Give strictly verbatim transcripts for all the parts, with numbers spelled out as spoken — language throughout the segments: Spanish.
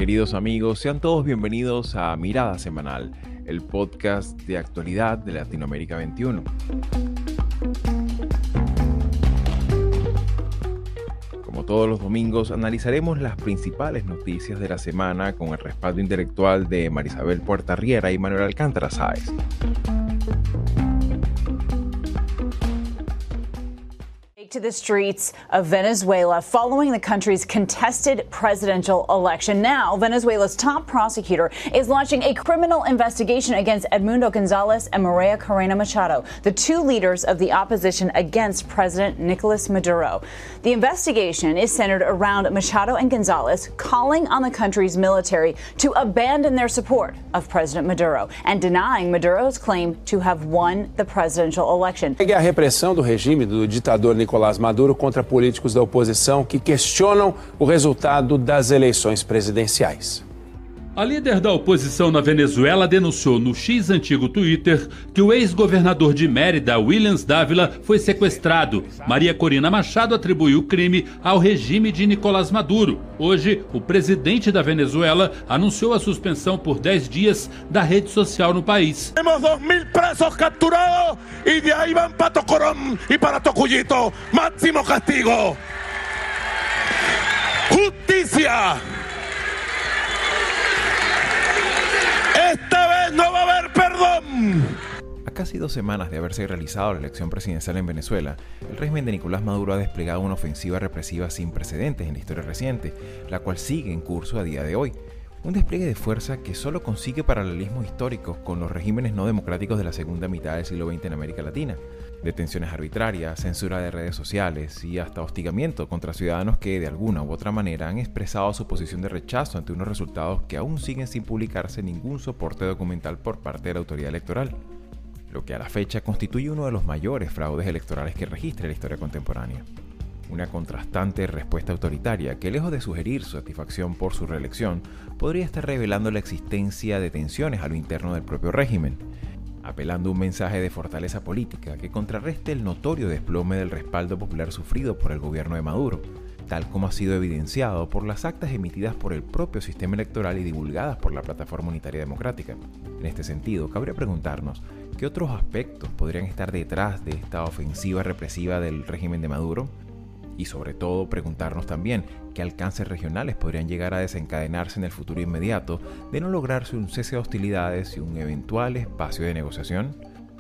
Queridos amigos, sean todos bienvenidos a Mirada Semanal, el podcast de actualidad de Latinoamérica veintiuno. Como todos los domingos, analizaremos las principales noticias de la semana con el respaldo intelectual de Marisabel Puertarriera y Manuel Alcántara Sáez. To the streets of Venezuela following the country's contested presidential election. Now, Venezuela's top prosecutor is launching a criminal investigation against Edmundo Gonzalez and Maria Corina Machado, the two leaders of the opposition against President Nicolas Maduro. The investigation is centered around Machado and Gonzalez calling on the country's military to abandon their support of President Maduro and denying Maduro's claim to have won the presidential election. A repressão do regime do ditador Nicolás Maduro contra políticos da oposição que questionam o resultado das eleições presidenciais. A líder da oposição na Venezuela denunciou no X antigo Twitter que o ex-governador de Mérida, Williams Dávila, foi sequestrado. Maria Corina Machado atribuiu o crime ao regime de Nicolás Maduro. Hoje, o presidente da Venezuela anunciou a suspensão por dez dias da rede social no país. Temos dois mil presos capturados e de aí vão para Tocorón e para Tocuyito. Máximo castigo. Justicia. Esta vez no va a haber perdón. A casi dos semanas de haberse realizado la elección presidencial en Venezuela, el régimen de Nicolás Maduro ha desplegado una ofensiva represiva sin precedentes en la historia reciente, la cual sigue en curso a día de hoy. Un despliegue de fuerza que solo consigue paralelismos históricos con los regímenes no democráticos de la segunda mitad del siglo veinte en América Latina. Detenciones arbitrarias, censura de redes sociales y hasta hostigamiento contra ciudadanos que de alguna u otra manera han expresado su posición de rechazo ante unos resultados que aún siguen sin publicarse ningún soporte documental por parte de la autoridad electoral, lo que a la fecha constituye uno de los mayores fraudes electorales que registra la historia contemporánea. Una contrastante respuesta autoritaria que, lejos de sugerir su satisfacción por su reelección, podría estar revelando la existencia de tensiones a lo interno del propio régimen, apelando a un mensaje de fortaleza política que contrarreste el notorio desplome del respaldo popular sufrido por el gobierno de Maduro, tal como ha sido evidenciado por las actas emitidas por el propio sistema electoral y divulgadas por la Plataforma Unitaria Democrática. En este sentido, cabría preguntarnos qué otros aspectos podrían estar detrás de esta ofensiva represiva del régimen de Maduro, y sobre todo preguntarnos también qué alcances regionales podrían llegar a desencadenarse en el futuro inmediato de no lograrse un cese de hostilidades y un eventual espacio de negociación.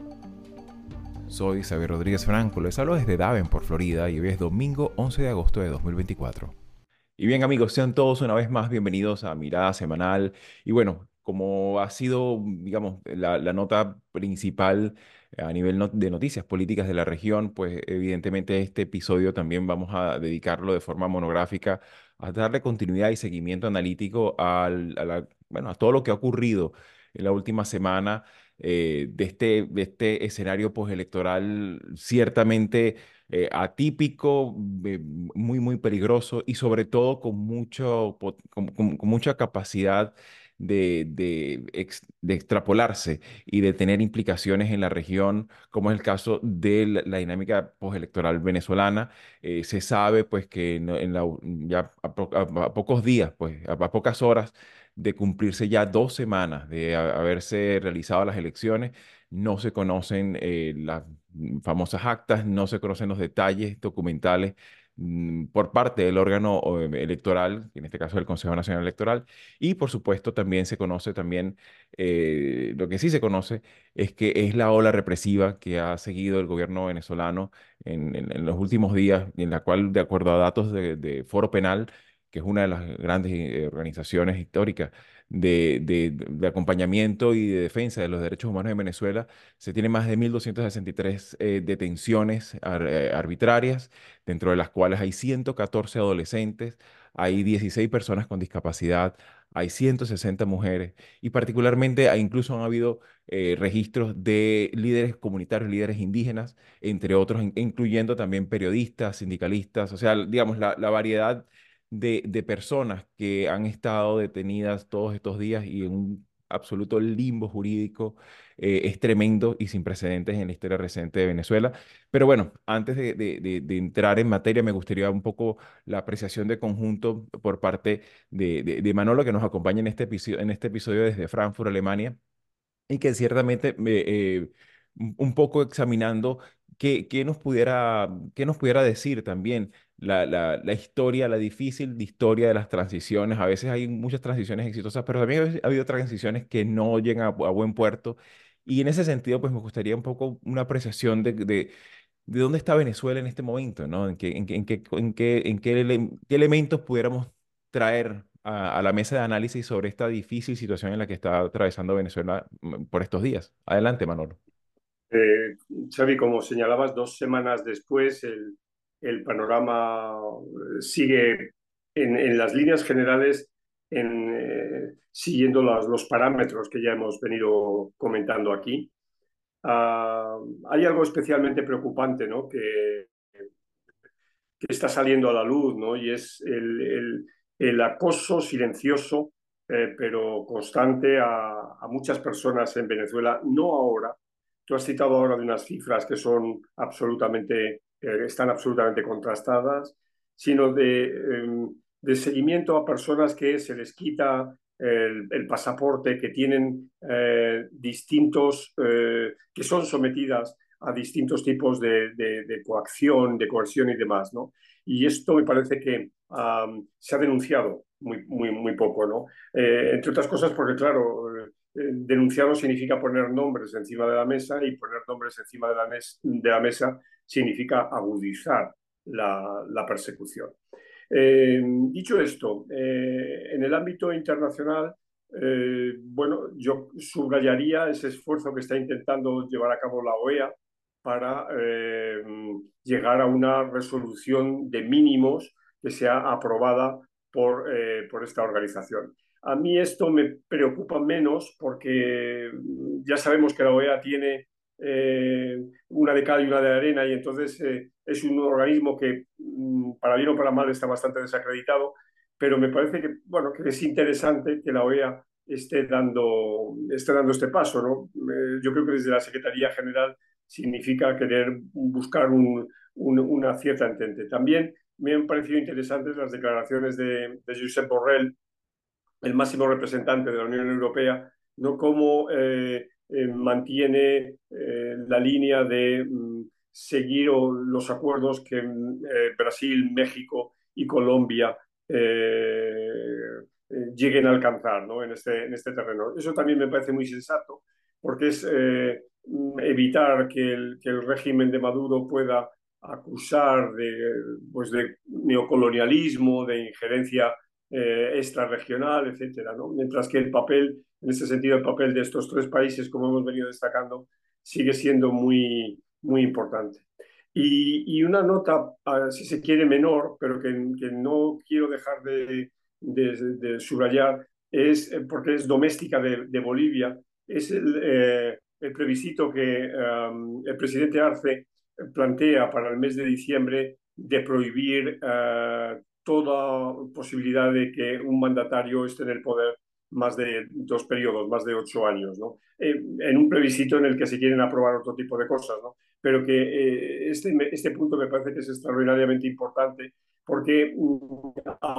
Soy Xavier Rodríguez Franco, les hablo desde Davenport, Florida, y hoy es domingo once de agosto de dos mil veinticuatro. Y bien amigos, sean todos una vez más bienvenidos a Mirada Semanal. Y bueno, como ha sido, digamos, la, la nota principal a nivel no- de noticias políticas de la región, pues evidentemente este episodio también vamos a dedicarlo de forma monográfica a darle continuidad y seguimiento analítico al, a, la- bueno, a todo lo que ha ocurrido en la última semana eh, de este, de este escenario postelectoral ciertamente eh, atípico, eh, muy, muy peligroso y sobre todo con, mucho, pot- con, con- con mucha capacidad de, de, ex- de extrapolarse y de tener implicaciones en la región, como es el caso de la, la dinámica postelectoral venezolana. Eh, se sabe pues que en, en la, ya a, po- a- a pocos días, pues a, a pocas horas de cumplirse ya dos semanas de a- haberse realizado las elecciones, no se conocen eh, las famosas actas, no se conocen los detalles documentales mm, por parte del órgano o, eh, electoral, en este caso el Consejo Nacional Electoral, y por supuesto también se conoce también, eh, lo que sí se conoce es que es la ola represiva que ha seguido el gobierno venezolano en, en- en los últimos días, y en la cual, de acuerdo a datos de, de Foro Penal, que es una de las grandes eh, organizaciones históricas de, de- de acompañamiento y de defensa de los derechos humanos en Venezuela, se tiene más de mil doscientas sesenta y tres eh, detenciones ar- eh, arbitrarias, dentro de las cuales hay ciento catorce adolescentes, hay dieciséis personas con discapacidad, hay ciento sesenta mujeres y particularmente hay- incluso han habido eh, registros de líderes comunitarios, líderes indígenas, entre otros, in- incluyendo también periodistas, sindicalistas, o sea, digamos, la, la variedad de, de personas que han estado detenidas todos estos días y en un absoluto limbo jurídico. Eh, es tremendo y sin precedentes en la historia reciente de Venezuela. Pero bueno, antes de, de- de- de entrar en materia, me gustaría un poco la apreciación de conjunto por parte de, de- de Manolo, que nos acompaña en este episodio, en este episodio desde Frankfurt, Alemania, y que ciertamente me, eh, un un poco examinando qué, qué nos pudiera, qué nos pudiera decir también la, la, la historia, la difícil historia de las transiciones. A veces hay muchas transiciones exitosas, pero también ha habido ha habido transiciones que no llegan a, a buen puerto. Y en ese sentido, pues me gustaría un poco una apreciación de, de, de dónde está Venezuela en este momento, ¿no? En qué, en qué, en qué, en qué, en qué ele- qué elementos pudiéramos traer a, a la mesa de análisis sobre esta difícil situación en la que está atravesando Venezuela mm, por estos días. Adelante, Manolo. Eh, Xavi, como señalabas, dos semanas después el, el panorama eh, sigue en, en las líneas generales en, eh, siguiendo los, los parámetros que ya hemos venido comentando aquí. Ah, hay algo especialmente preocupante, ¿no? que, que está saliendo a la luz, ¿no? Y es el, el, el acoso silencioso, eh, pero constante a, a muchas personas en Venezuela, no ahora. Tú has citado ahora de unas cifras que son absolutamente, eh, están absolutamente contrastadas, sino de, eh, de seguimiento a personas que se les quita el, el pasaporte, que tienen eh, distintos, eh, que son sometidas a distintos tipos de, de, de coacción, de coerción y demás, ¿no? Y esto me parece que um, se ha denunciado muy, muy, muy poco, ¿no? Eh, entre otras cosas porque, claro, eh, denunciarlo significa poner nombres encima de la mesa y poner nombres encima de la, mes de la mesa significa agudizar la, la persecución. Eh, dicho esto, eh, en el ámbito internacional, eh, bueno, yo subrayaría ese esfuerzo que está intentando llevar a cabo la O E A para eh, llegar a una resolución de mínimos que sea aprobada por, eh, por esta organización. A mí esto me preocupa menos porque ya sabemos que la O E A tiene eh, una de cal y una de arena y entonces eh, es un organismo que para bien o para mal está bastante desacreditado, pero me parece que, bueno, que es interesante que la O E A esté dando, esté dando este paso, ¿no? Eh, yo creo que desde la Secretaría General significa querer buscar un, un, una cierta entente. También me han parecido interesantes las declaraciones de, de Josep Borrell, el máximo representante de la Unión Europea, ¿no? Cómo eh, eh, mantiene eh, la línea de mm, seguir o, los acuerdos que eh, Brasil, México y Colombia eh, eh, lleguen a alcanzar, ¿no? en, este, en este terreno. Eso también me parece muy sensato, porque es eh, evitar que el, que el régimen de Maduro pueda acusar de, pues de neocolonialismo, de injerencia eh, extrarregional, etcétera, ¿no? Mientras que el papel, en ese sentido, el papel de estos tres países, como hemos venido destacando, sigue siendo muy, muy importante. Y, y una nota, uh, si se quiere, menor, pero que, que no quiero dejar de, de, de subrayar, es eh, porque es doméstica de, de Bolivia, es el, eh, el plebiscito que um, el presidente Arce plantea para el mes de diciembre de prohibir uh, toda posibilidad de que un mandatario esté en el poder más de dos periodos, más de ocho años, ¿no? Eh, en un plebiscito en el que se quieren aprobar otro tipo de cosas, ¿no? Pero que eh, este, este punto me parece que es extraordinariamente importante porque mm,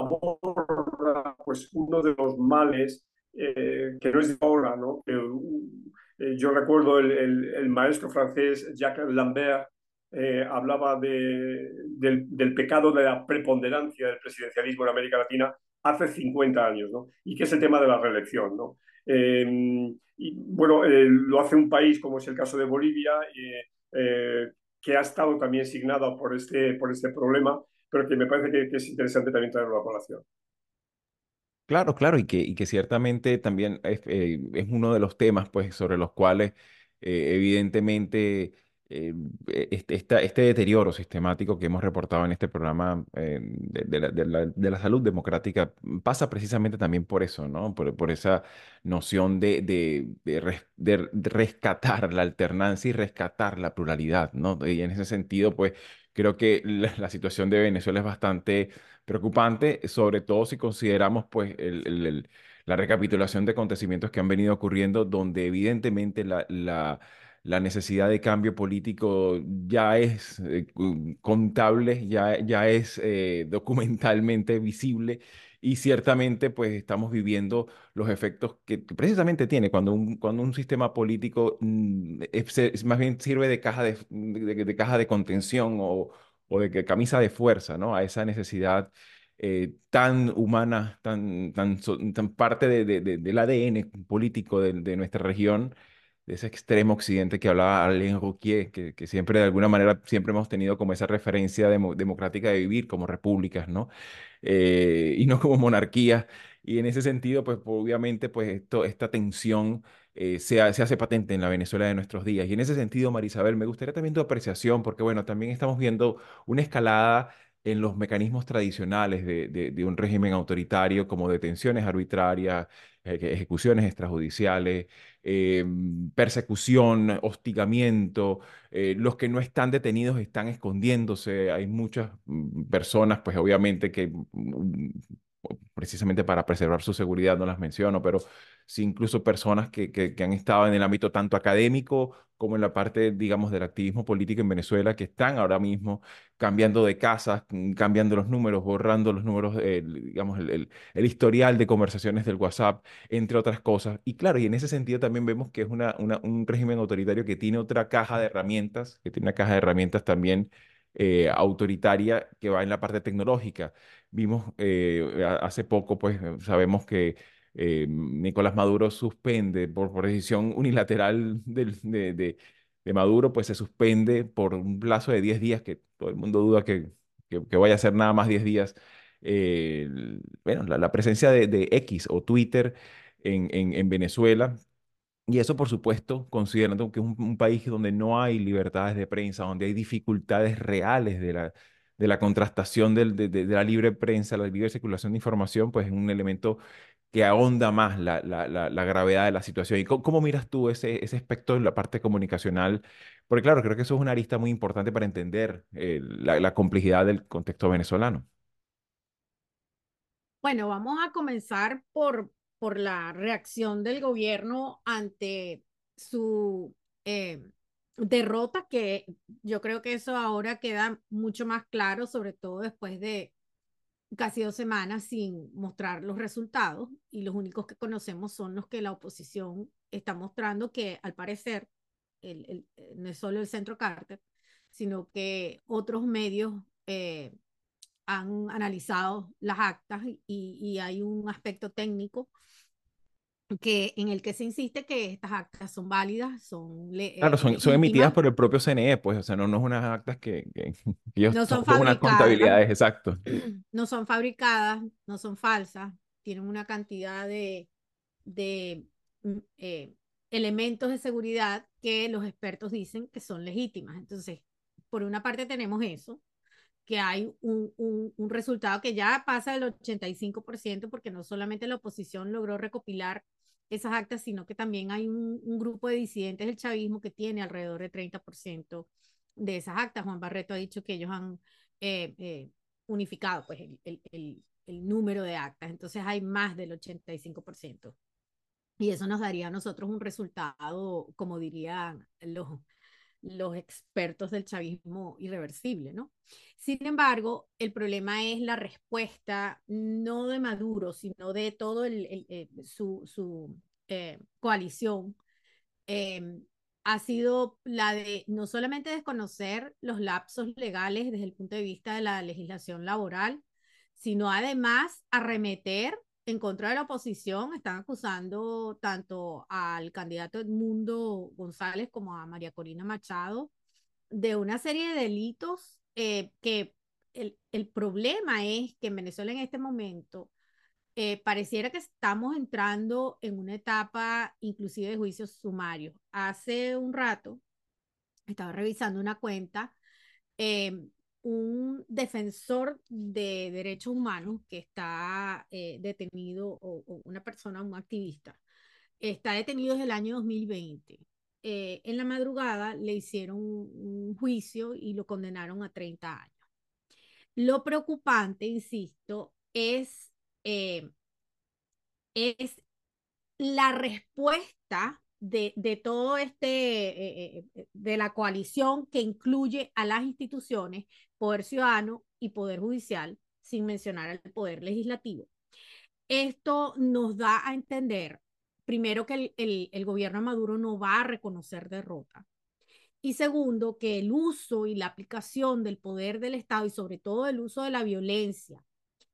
aborda pues, uno de los males eh, que no es de ahora, ¿no? Que, eh, yo recuerdo el, el, el maestro francés Jacques Lambert eh, hablaba de, del, del pecado de la preponderancia del presidencialismo en América Latina hace cincuenta años, ¿no? Y que es el tema de la reelección, ¿no? Eh, y, bueno, eh, lo hace un país como es el caso de Bolivia, eh, eh, que ha estado también signado por este, por este problema, pero que me parece que, que es interesante también traerlo a colación. Claro, claro, y que, y que ciertamente también es, eh, es uno de los temas pues, sobre los cuales eh, evidentemente eh, e- este, esta- este deterioro sistemático que hemos reportado en este programa eh, de, de la, de la- de la salud democrática pasa precisamente también por eso, ¿no? Por, por esa noción de, de, de res- de rescatar la alternancia y rescatar la pluralidad, ¿no? Y en ese sentido, pues creo que la la situación de Venezuela es bastante preocupante, sobre todo si consideramos pues el, el- el- la recapitulación de acontecimientos que han venido ocurriendo, donde evidentemente la, la, la necesidad de cambio político ya es eh, cu- contable, ya, ya es eh, documentalmente visible. Y ciertamente, pues estamos viviendo los efectos que, que precisamente tiene cuando un, cuando un sistema político mm, es, es- más bien sirve de caja de, de- de caja de contención o, o de que- camisa de fuerza, ¿no? A esa necesidad eh, tan humana, tan, tan, so- tan parte de- de- de- del A D N político de, de nuestra región, de ese extremo occidente que hablaba Alain Rouquier, que, que siempre de alguna manera siempre hemos tenido como esa referencia demo- democrática de vivir como repúblicas, ¿no? Eh, y no como monarquías. Y en ese sentido, pues obviamente, pues esto, esta tensión eh, se, ha- se hace patente en la Venezuela de nuestros días. Y en ese sentido, Marisabel, me gustaría también tu apreciación, porque bueno, también estamos viendo una escalada en los mecanismos tradicionales de, de- de un régimen autoritario, como detenciones arbitrarias, eh, que- ejecuciones extrajudiciales, eh, persecución, hostigamiento. Eh, los que no están detenidos están escondiéndose. Hay muchas mm, personas, pues obviamente que mm, precisamente para preservar su seguridad, no las menciono, pero sí incluso personas que, que, que han estado en el ámbito tanto académico como en la parte, digamos, del activismo político en Venezuela, que están ahora mismo cambiando de casas, mm, cambiando los números, borrando los números, eh, digamos, el, el, el historial de conversaciones del WhatsApp, entre otras cosas. Y claro, y en ese sentido también vemos que es una, una- un régimen autoritario que tiene otra caja de herramientas, que tiene una caja de herramientas también eh, autoritaria que va en la parte tecnológica. Vimos eh, a- hace poco, pues eh, sabemos que eh, Nicolás Maduro suspende por, por decisión unilateral del- de, de- de Maduro, pues se suspende por un plazo de diez días, que todo el mundo duda que, que- que vaya a ser nada más diez días, eh, el- bueno, la, la presencia de, de X o Twitter en, en en Venezuela. Y eso, por supuesto, considerando que es un, un país donde no hay libertades de prensa, donde hay dificultades reales de la, de la contrastación del- de, de- de la libre prensa, la libre circulación de información, pues es un elemento que ahonda más la, la- la- la gravedad de la situación. ¿Y cómo, cómo miras tú ese, ese aspecto de la parte comunicacional? Porque claro, creo que eso es una arista muy importante para entender eh, la, la complejidad del contexto venezolano. Bueno, vamos a comenzar por, por la reacción del gobierno ante su eh, derrota, que yo creo que eso ahora queda mucho más claro, sobre todo después de casi dos semanas sin mostrar los resultados, y los únicos que conocemos son los que la oposición está mostrando, que al parecer el, el, eh, no es solo el Centro Carter, sino que otros medios eh, han analizado las actas, y, y hay un aspecto técnico que, en el que se insiste que estas actas son válidas, son le, Claro, eh, son, son emitidas legítimas, por el propio C N E, pues, o sea, no, no es unas actas que, que- que ellos no son son como unas fabricadas, contabilidades, exacto. no son fabricadas, no son falsas, tienen una cantidad de, de mm, eh, elementos de seguridad que los expertos dicen que son legítimas. Entonces, por una parte tenemos eso, que hay un, un, un resultado que ya pasa del ochenta y cinco por ciento, porque no solamente la oposición logró recopilar esas actas, sino que también hay un, un grupo de disidentes del chavismo que tiene alrededor de treinta por ciento de esas actas. Juan Barreto ha dicho que ellos han eh, eh, unificado pues, el, el, el, el número de actas, entonces hay más del ochenta y cinco por ciento. Y eso nos daría a nosotros un resultado, como dirían los, los expertos del chavismo, irreversible, ¿no? Sin embargo, el problema es la respuesta no de Maduro, sino de todo el, el, eh, su, su eh, coalición. Eh, ha sido la de no solamente desconocer los lapsos legales desde el punto de vista de la legislación laboral, sino además arremeter en contra de la oposición. Están acusando tanto al candidato Edmundo González como a María Corina Machado de una serie de delitos eh, que el, el, problema es que en Venezuela en este momento eh, pareciera que estamos entrando en una etapa inclusive de juicios sumarios. Hace un rato estaba revisando una cuenta, eh, un defensor de derechos humanos que está eh, detenido, o, o, una persona, un activista, está detenido desde el año dos mil veinte. Eh, en la madrugada le hicieron un, un juicio y lo condenaron a treinta años. Lo preocupante, insisto, es eh, es la respuesta de, de todo este, eh, eh, de la coalición que incluye a las instituciones, poder ciudadano y poder judicial, sin mencionar al poder legislativo. Esto nos da a entender, primero, que el, el, el gobierno de Maduro no va a reconocer derrota. Y segundo, que el uso y la aplicación del poder del Estado y sobre todo el uso de la violencia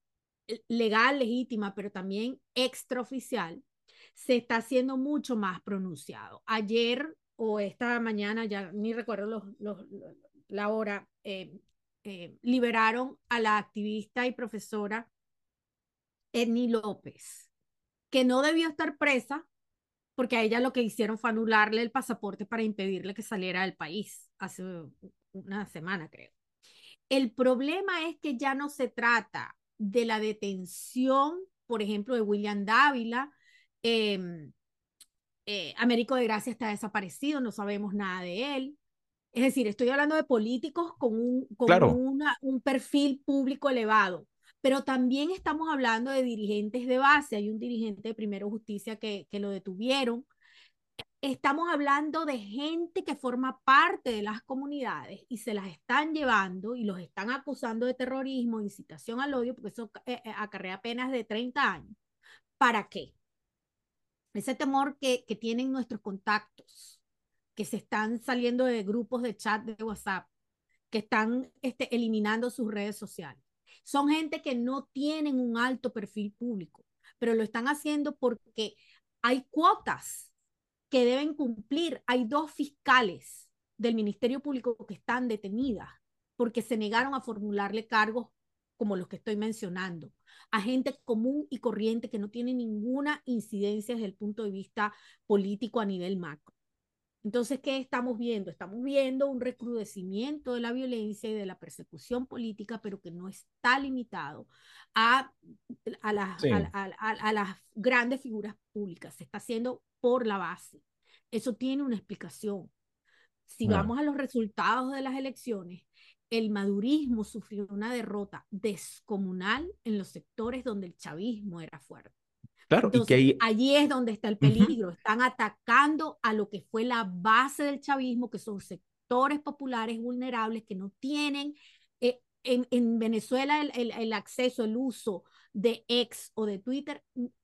legal, legítima, pero también extraoficial, se está haciendo mucho más pronunciado. Ayer o esta mañana, ya ni recuerdo los, los, los, la hora, eh, eh, liberaron a la activista y profesora Edny López, que no debió estar presa porque a ella lo que hicieron fue anularle el pasaporte para impedirle que saliera del país hace una semana, creo. El problema es que ya no se trata de la detención, por ejemplo, de William Dávila. Eh, eh, Américo de Gracia está desaparecido, no sabemos nada de él. Es decir, estoy hablando de políticos con un, con Claro, una, un perfil público elevado, pero también estamos hablando de dirigentes de base. Hay un dirigente de Primero Justicia que, que lo detuvieron. Estamos hablando de gente que forma parte de las comunidades y se las están llevando y los están acusando de terrorismo, incitación al odio, porque eso eh, eh, acarrea penas de treinta años. ¿Para qué? Ese temor que, que tienen nuestros contactos, que se están saliendo de grupos de chat de WhatsApp, que están este, eliminando sus redes sociales. Son gente que no tienen un alto perfil público, pero lo están haciendo porque hay cuotas que deben cumplir. Hay dos fiscales del Ministerio Público que están detenidas porque se negaron a formularle cargos como los que estoy mencionando, a gente común y corriente que no tiene ninguna incidencia desde el punto de vista político a nivel macro. Entonces, ¿qué estamos viendo? Estamos viendo un recrudecimiento de la violencia y de la persecución política, pero que no está limitado a, a, las, a, sí, a, a, a las grandes figuras públicas. Se está haciendo por la base. Eso tiene una explicación. Si claro. vamos a los resultados de las elecciones, el madurismo sufrió una derrota descomunal en los sectores donde el chavismo era fuerte. Claro, y que Entonces, hay... allí es donde está el Ujú. peligro. Están atacando a lo que fue la base del chavismo, que son sectores populares vulnerables que no tienen eh, en, en, Venezuela el, el, el, acceso, el uso de X o de Twitter,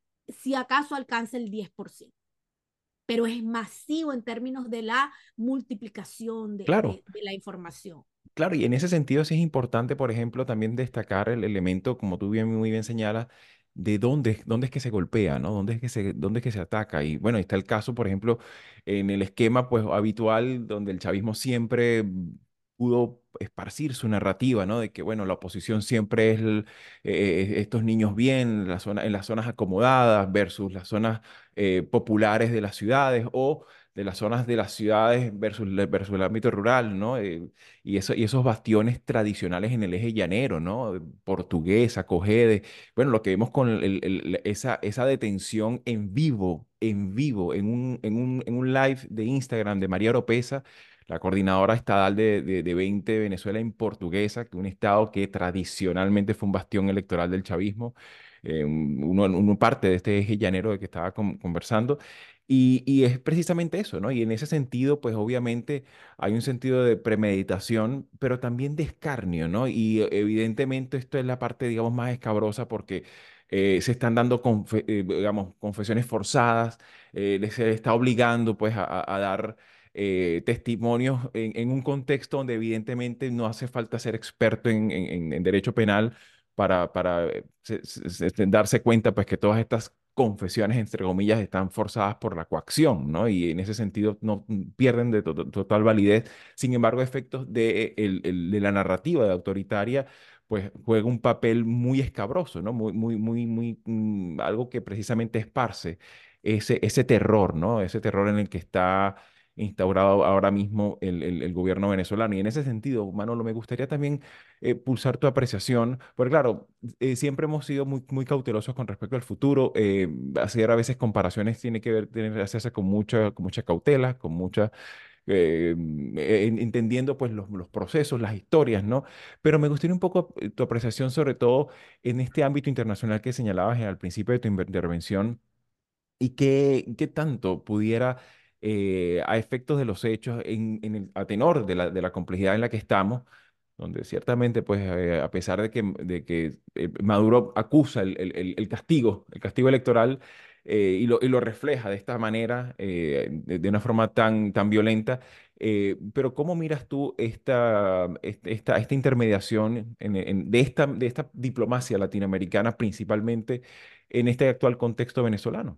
si acaso alcanza el diez por ciento. Pero es masivo en términos de la multiplicación de, Claro, de, de la información. claro, y en ese sentido sí es importante, por ejemplo, también destacar el elemento, como tú bien, muy bien señalas, de dónde, dónde es que se golpea, ¿no? Dónde es que se, dónde es que se ataca. Y bueno, está el caso, por ejemplo, en el esquema pues habitual donde el chavismo siempre pudo esparcir su narrativa, ¿no? De que, bueno, la oposición siempre es el- eh, estos niños bien en la zona, en las zonas acomodadas versus las zonas eh, populares de las ciudades o de las zonas de las ciudades versus, la- versus el ámbito rural, ¿no? Eh, y, eso, y esos bastiones tradicionales en el eje llanero, ¿no? Portuguesa, Cogede. Bueno, lo que vemos con el- el- el- esa, esa detención en vivo, en vivo, en un, en un, en un live de Instagram de María Oropesa, la coordinadora estadal de, de, de veinte Venezuela en Portuguesa, que un estado que tradicionalmente fue un bastión electoral del chavismo, eh, uno, uno parte de este eje llanero de que estaba con- conversando. Y, y es precisamente eso, ¿no? Y en ese sentido, pues obviamente hay un sentido de premeditación, pero también de escarnio, ¿no? Y eh, evidentemente esto es la parte, digamos, más escabrosa porque eh, se están dando, confe- eh, digamos, confesiones forzadas, eh, les- se les está obligando, pues, a, a- a dar eh, testimonios en, en un contexto donde evidentemente no hace falta ser experto en, en- en- en derecho penal para, para eh, se- se- se- darse cuenta, pues, que todas estas confesiones, entre comillas, están forzadas por la coacción, ¿no? Y en ese sentido no mm, pierden de to- total validez. Sin embargo, efectos de, el- el- de la narrativa de autoritaria, pues juega un papel muy escabroso, ¿no? Muy, muy, muy, muy, mm, algo que precisamente esparce ese, ese terror, ¿no? Ese terror en el que está instaurado ahora mismo el, el- el gobierno venezolano. Y en ese sentido, Manolo, me gustaría también eh, pulsar tu apreciación, porque claro, eh, siempre hemos sido muy, muy cautelosos con respecto al futuro. Eh, hacer a veces comparaciones tiene que ver, tiene que hacerse con mucha, con mucha cautela, con mucha eh, en- entendiendo pues los, los procesos, las historias, ¿no? Pero me gustaría un poco eh, tu apreciación sobre todo en este ámbito internacional que señalabas al principio de tu inver- intervención y qué, qué tanto pudiera, eh, a efectos de los hechos, en, en el, a tenor de la, de la complejidad en la que estamos, donde ciertamente, pues, eh, a pesar de que, de que eh, Maduro acusa el, el- el- el castigo, el castigo electoral, eh, y lo, y lo refleja de esta manera, eh, de, de una forma tan, tan violenta, eh, pero ¿cómo miras tú esta, este- esta, esta intermediación en- en- de esta, de esta diplomacia latinoamericana, principalmente en este actual contexto venezolano?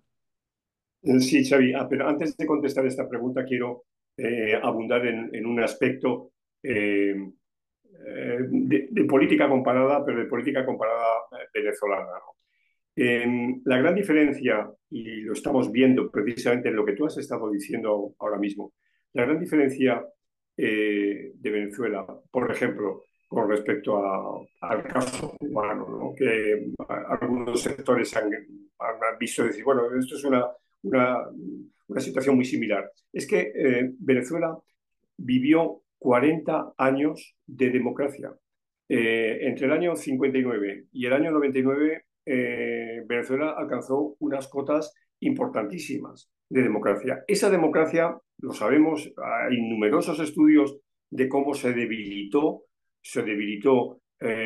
Sí, Xavi, ah, pero antes de contestar esta pregunta quiero eh, abundar en, en un aspecto eh, eh, de, de política comparada, pero de política comparada eh, venezolana, ¿no? Eh, la gran diferencia, y lo estamos viendo precisamente en lo que tú has estado diciendo ahora mismo, la gran diferencia eh, de Venezuela, por ejemplo, con respecto a- al caso cubano, ¿no? Que a- algunos sectores han, han visto decir, bueno, esto es una, una, una situación muy similar. Es que eh, Venezuela vivió cuarenta años de democracia. Eh, entre el año cincuenta y nueve y el año noventa y nueve, eh, Venezuela alcanzó unas cotas importantísimas de democracia. Esa democracia, lo sabemos, hay numerosos estudios de cómo se debilitó, se debilitó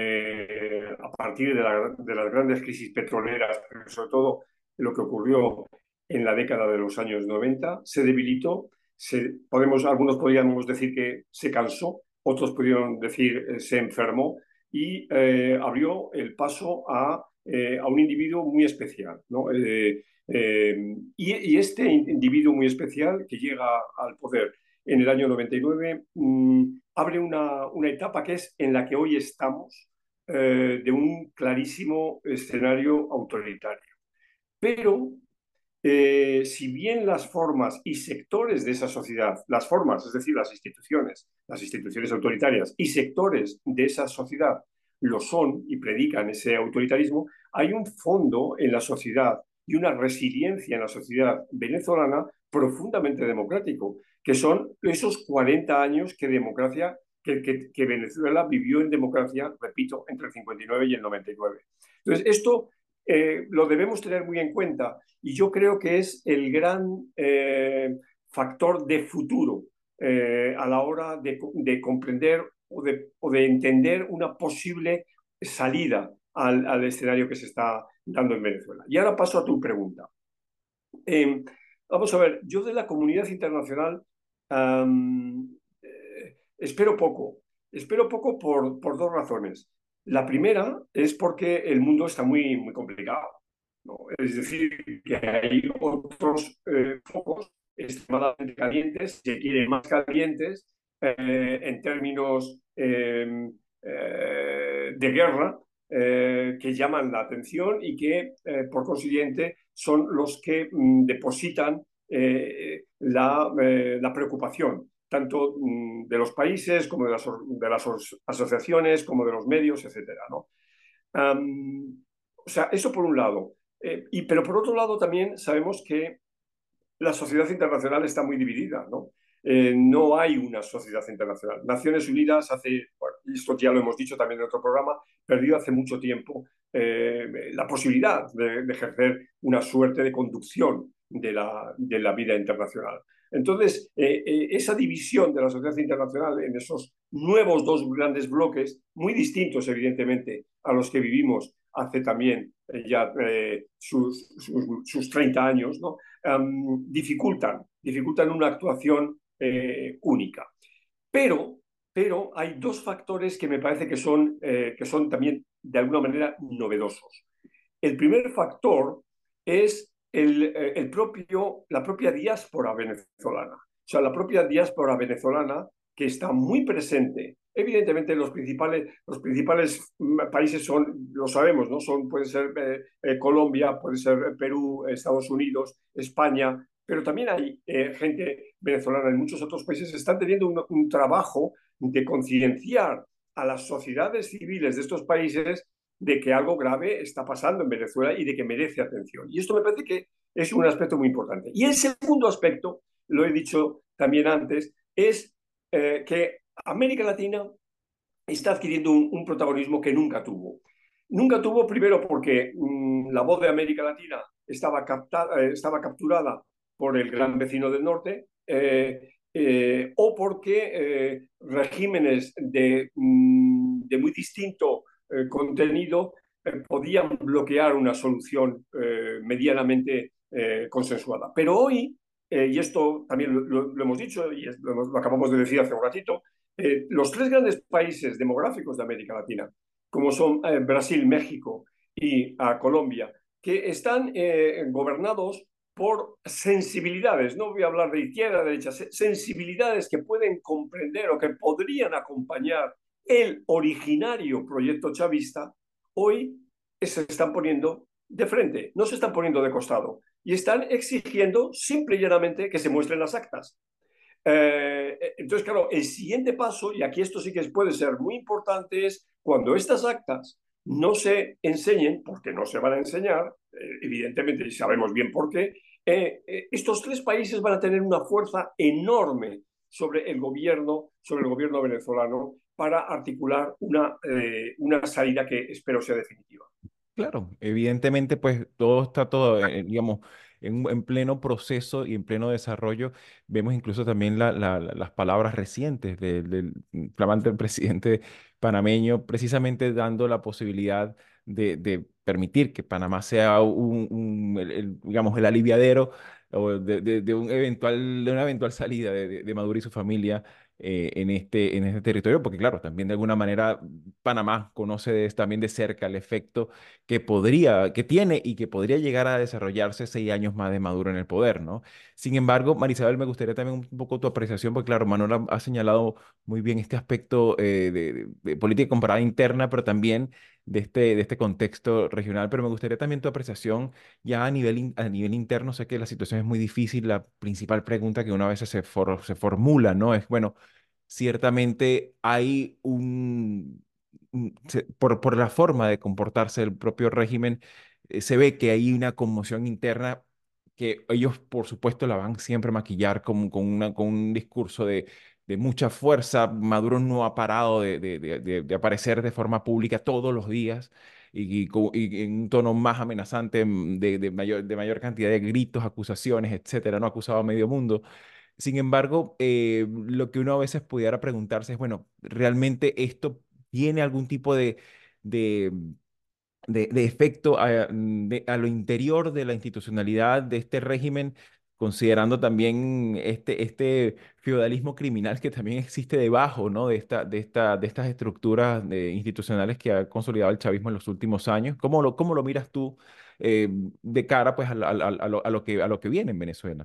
eh, a partir de, la, de las grandes crisis petroleras, pero sobre todo lo que ocurrió en la década de los años noventa, se debilitó. Se, podemos, algunos podríamos decir que se cansó, otros pudieron decir eh, se enfermó y eh, abrió el paso a, eh, a, un individuo muy especial, ¿no? Eh, eh, y, y, este individuo muy especial que llega al poder en el año noventa y nueve mmm, abre una, una, etapa que es en la que hoy estamos, eh, de un clarísimo escenario autoritario. Pero eh, si bien las formas y sectores de esa sociedad, las formas, es decir, las instituciones, las instituciones autoritarias y sectores de esa sociedad lo son y predican ese autoritarismo, hay un fondo en la sociedad y una resiliencia en la sociedad venezolana profundamente democrático, que son esos cuarenta años que democracia que, que, que Venezuela vivió en democracia, repito, entre el cincuenta y nueve y el noventa y nueve. Entonces, esto eh, lo debemos tener muy en cuenta y yo creo que es el gran eh, factor de futuro eh, a la hora de, de comprender o de, o de, entender una posible salida al, al, escenario que se está dando en Venezuela. Y ahora paso a tu pregunta. Eh, vamos a ver, yo de la comunidad internacional um, eh, espero poco. Espero poco por, por dos razones. La primera es porque el mundo está muy, muy complicado, ¿no? Es decir, que hay otros eh, focos extremadamente calientes, que quieren más calientes eh, en términos eh, eh, de guerra, eh, que llaman la atención y que, eh, por consiguiente, son los que mm, depositan eh, la, eh, la preocupación tanto mm, de los países como de las, de las asociaciones, como de los medios, etcétera, ¿no? Um, o sea, eso por un lado. Eh, y, pero por otro lado también sabemos que la sociedad internacional está muy dividida, ¿no? Eh, no hay una sociedad internacional. Naciones Unidas hace, bueno, esto ya lo hemos dicho también en otro programa, perdió hace mucho tiempo eh, la posibilidad de, de ejercer una suerte de conducción de la, de la vida internacional. Entonces, eh, eh, esa división de la sociedad internacional en esos nuevos dos grandes bloques, muy distintos evidentemente a los que vivimos hace también eh, ya eh, sus, sus, sus treinta años, ¿no? Um, dificultan, dificultan una actuación eh, única. Pero, pero hay dos factores que me parece que son, eh, que son también de alguna manera novedosos. El primer factor es el, el propio, la propia diáspora venezolana. O sea, la propia diáspora venezolana que está muy presente. Evidentemente, los principales, los principales países son, lo sabemos, ¿no? Son, puede ser eh, eh, Colombia, puede ser Perú, Estados Unidos, España, pero también hay eh, gente venezolana en muchos otros países que están teniendo un, un trabajo de concienciar a las sociedades civiles de estos países de que algo grave está pasando en Venezuela y de que merece atención. Y esto me parece que es un aspecto muy importante. Y el segundo aspecto, lo he dicho también antes, es eh, que América Latina está adquiriendo un, un protagonismo que nunca tuvo. Nunca tuvo, primero, porque mmm, la voz de América Latina estaba, captada, eh, estaba capturada por el gran vecino del norte, eh, eh, o porque eh, regímenes de, mmm, de muy distinto eh, contenido eh, podían bloquear una solución eh, medianamente eh, consensuada. Pero hoy, eh, y esto también lo, lo, lo hemos dicho y lo, lo acabamos de decir hace un ratito, eh, los tres grandes países demográficos de América Latina, como son eh, Brasil, México y uh, Colombia, que están eh, gobernados por sensibilidades, no voy a hablar de izquierda, derecha, sensibilidades que pueden comprender o que podrían acompañar el originario proyecto chavista, hoy se están poniendo de frente, no se están poniendo de costado y están exigiendo simple y llanamente que se muestren las actas. Eh, entonces, claro, el siguiente paso, y aquí esto sí que puede ser muy importante, es cuando estas actas no se enseñen, porque no se van a enseñar, eh, evidentemente, y sabemos bien por qué, eh, eh, estos tres países van a tener una fuerza enorme sobre el gobierno, sobre el gobierno venezolano, para articular una, eh, una salida que espero sea definitiva. Claro, evidentemente, pues todo está todo, eh, digamos, en, en pleno proceso y en pleno desarrollo. Vemos incluso también la- la- la- las palabras recientes del, del flamante presidente panameño, precisamente dando la posibilidad de, de permitir que Panamá sea un, un, el- el, digamos, el aliviadero o de, de- de un eventual, de una eventual salida de, de- de Maduro y su familia eh, en este, en este territorio, porque claro, también de alguna manera Panamá conoce de- también de cerca el efecto que podría, que tiene y que podría llegar a desarrollarse seis años más de Maduro en el poder, ¿no? Sin embargo, Marisabel, me gustaría también un poco tu apreciación, porque claro, Manuel ha, ha señalado muy bien este aspecto eh, de, de- de política comparada interna, pero también de este, de este contexto regional, pero me gustaría también tu apreciación ya a nivel, in- a nivel interno. Sé que la situación es muy difícil, la principal pregunta que una vez se, for- se formula, ¿no? Es, bueno, ciertamente hay un, un- se- por, por la forma de comportarse del propio régimen, eh, se ve que hay una conmoción interna que ellos, por supuesto, la van siempre a maquillar con, con, una, con un discurso de, de mucha fuerza. Maduro no ha parado de, de, de- de- de aparecer de forma pública todos los días y, y co- y en un tono más amenazante, mm, de, de mayor, de mayor cantidad de gritos, acusaciones, etcétera. No ha acusado a medio mundo. Sin embargo, eh, lo que uno a veces pudiera preguntarse es, bueno, ¿realmente esto tiene algún tipo de, de, de- de efecto a, de- a lo interior de la institucionalidad de este régimen, considerando también este, este feudalismo criminal que también existe debajo, ¿no? de esta, de esta, de estas estructuras de- institucionales que ha consolidado el chavismo en los últimos años? ¿Cómo lo, cómo lo miras tú eh, de cara pues, a, la- a la- a lo, a lo que, a lo que viene en Venezuela?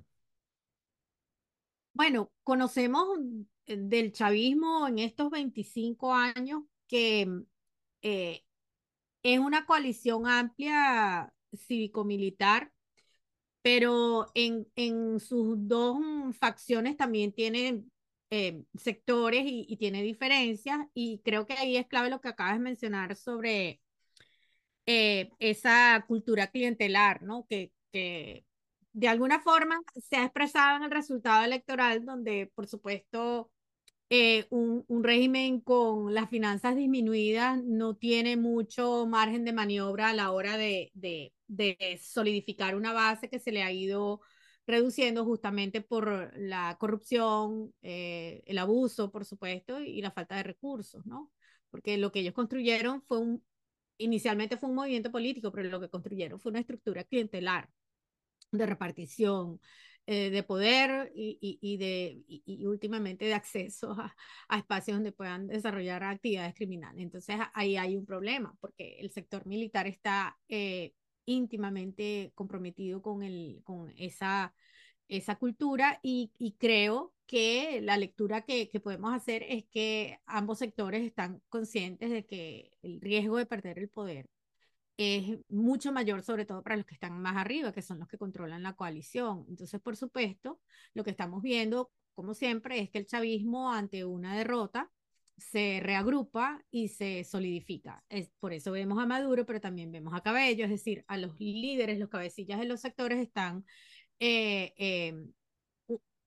Bueno, conocemos eh, del chavismo en estos veinticinco años que eh, es una coalición amplia cívico-militar, pero en, en sus dos mm, facciones también tiene eh, sectores y, y tiene diferencias, y creo que ahí es clave lo que acabas de mencionar sobre eh, esa cultura clientelar, ¿no? Que, que de alguna forma se ha expresado en el resultado electoral, donde, por supuesto, eh, un, un régimen con las finanzas disminuidas no tiene mucho margen de maniobra a la hora de, de, de solidificar una base que se le ha ido reduciendo justamente por la corrupción, eh, el abuso, por supuesto, y la falta de recursos, ¿no? Porque lo que ellos construyeron fue un, inicialmente fue un movimiento político, pero lo que construyeron fue una estructura clientelar de repartición, eh, de poder y, y, y de, y, y, últimamente de acceso a, a, espacios donde puedan desarrollar actividades criminales. Entonces ahí hay un problema, porque el sector militar está eh, íntimamente comprometido con, el, con esa, esa cultura, y, y creo que la lectura que, que podemos hacer es que ambos sectores están conscientes de que el riesgo de perder el poder es mucho mayor, sobre todo para los que están más arriba, que son los que controlan la coalición. Entonces, por supuesto, lo que estamos viendo, como siempre, es que el chavismo ante una derrota se reagrupa y se solidifica. Es, por eso vemos a Maduro, pero también vemos a Cabello, es decir, a los líderes, los cabecillas de los sectores están eh, eh,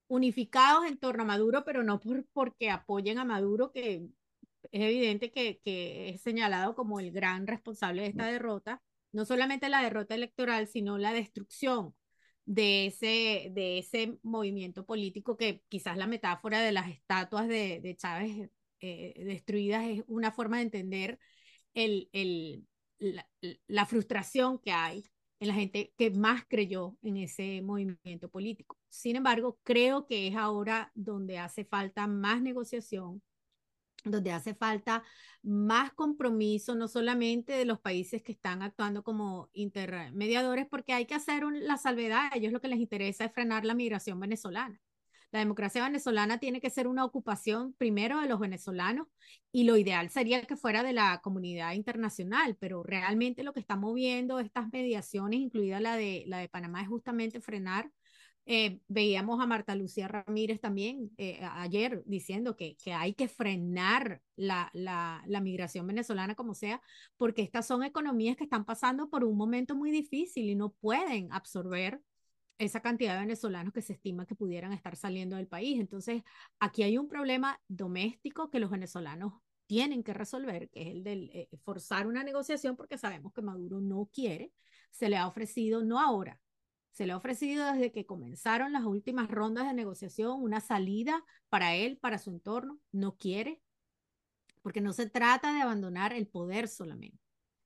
unificados en torno a Maduro, pero no por, porque apoyen a Maduro, que es evidente que, que es señalado como el gran responsable de esta derrota, no solamente la derrota electoral, sino la destrucción de ese, de ese movimiento político, que quizás la metáfora de las estatuas de, de Chávez eh, destruidas es una forma de entender el, el, la, la frustración que hay en la gente que más creyó en ese movimiento político. Sin embargo, creo que es ahora donde hace falta más negociación, donde hace falta más compromiso, no solamente de los países que están actuando como intermediadores, porque hay que hacer un, la salvedad. A ellos lo que les interesa es frenar la migración venezolana. La democracia venezolana tiene que ser una ocupación primero de los venezolanos, y lo ideal sería que fuera de la comunidad internacional, pero realmente lo que está moviendo estas mediaciones, incluida la de, la de Panamá, es justamente frenar. Eh, veíamos a Marta Lucía Ramírez también eh, ayer diciendo que, que hay que frenar la, la, la migración venezolana como sea, porque estas son economías que están pasando por un momento muy difícil y no pueden absorber esa cantidad de venezolanos que se estima que pudieran estar saliendo del país. Entonces, aquí hay un problema doméstico que los venezolanos tienen que resolver, que es el de eh, forzar una negociación, porque sabemos que Maduro no quiere. Se le ha ofrecido, no ahora, se le ha ofrecido desde que comenzaron las últimas rondas de negociación una salida para él, para su entorno. No quiere, porque no se trata de abandonar el poder solamente.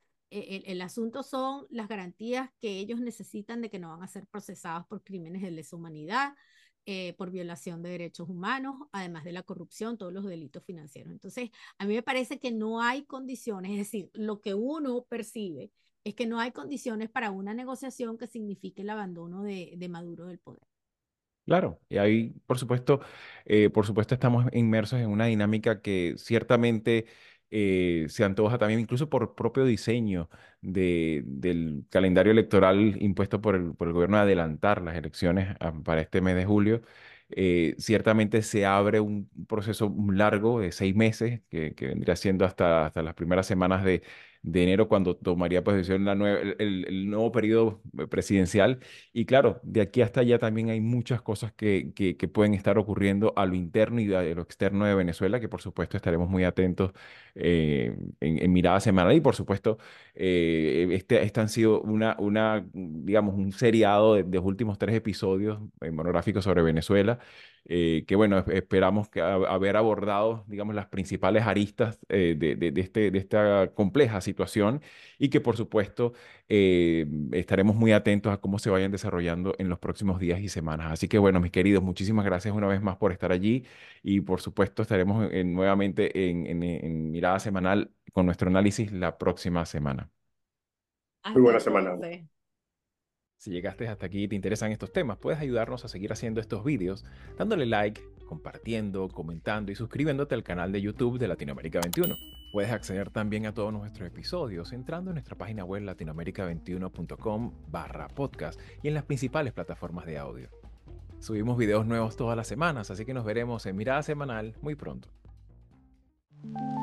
El, el asunto son las garantías que ellos necesitan de que no van a ser procesados por crímenes de lesa humanidad, eh, por violación de derechos humanos, además de la corrupción, todos los delitos financieros. Entonces, a mí me parece que no hay condiciones, es decir, lo que uno percibe es que no hay condiciones para una negociación que signifique el abandono de, de Maduro del poder. Claro, y ahí, por supuesto, eh, por supuesto, estamos inmersos en una dinámica que ciertamente eh, se antoja también, incluso por propio diseño de- del calendario electoral impuesto por el, por el gobierno, de adelantar las elecciones ah, para este mes de julio. Eh, ciertamente se abre un proceso largo de seis meses, que, que vendría siendo hasta, hasta las primeras semanas de, de enero, cuando tomaría posesión la nue- el el- el nuevo periodo presidencial. Y claro, de aquí hasta allá también hay muchas cosas que, que, que pueden estar ocurriendo a lo interno y a lo externo de Venezuela, que por supuesto estaremos muy atentos eh, en, en mirada semanal. Y por supuesto, eh, este, este han sido una, una, digamos, un seriado de, de los últimos tres episodios eh, monográficos sobre Venezuela, eh, que bueno, es- esperamos que a- haber abordado, digamos, las principales aristas eh, de, de, de este, de esta compleja situación, y que por supuesto eh, estaremos muy atentos a cómo se vayan desarrollando en los próximos días y semanas. Así que bueno, mis queridos, muchísimas gracias una vez más por estar allí, y por supuesto estaremos en- nuevamente en, en en Mirada Semanal con nuestro análisis la próxima semana. Muy Hasta buena semana. entonces. Si llegaste hasta aquí y te interesan estos temas, puedes ayudarnos a seguir haciendo estos vídeos dándole like, compartiendo, comentando y suscribiéndote al canal de YouTube de Latinoamérica veintiuno. Puedes acceder también a todos nuestros episodios entrando en nuestra página web latinoamérica veintiuno punto com barra podcast y en las principales plataformas de audio. Subimos videos nuevos todas las semanas, así que nos veremos en Mirada Semanal muy pronto.